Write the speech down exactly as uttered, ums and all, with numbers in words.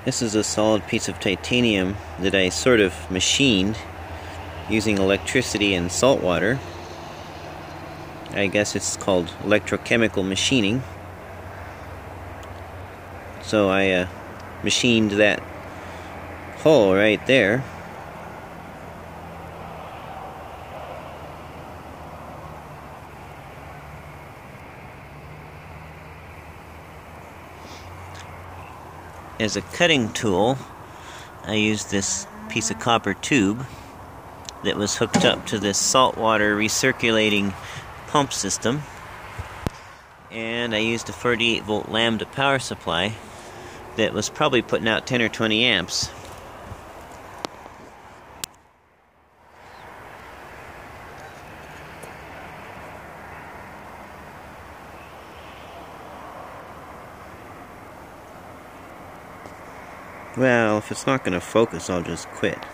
This is a solid piece of titanium that I sort of machined using electricity and salt water. I guess it's called electrochemical machining. So I uh, machined that hole right there. As a cutting tool, I used this piece of copper tube that was hooked up to this saltwater recirculating pump system, and I used a forty-eight volt lambda power supply that was probably putting out ten or twenty amps. Well, if it's not going to focus, I'll just quit.